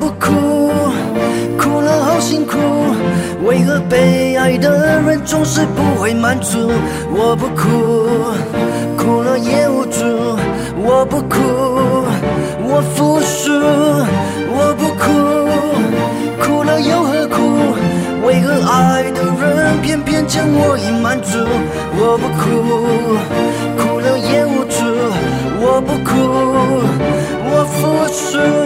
不哭，哭了好辛苦，为何被爱的人总是不会满足？我不哭，哭了也无助，我不哭，我服输，我不哭，哭了又何苦？为何爱的人偏偏将我已满足？我不哭，哭了也无助，我不哭，我服输。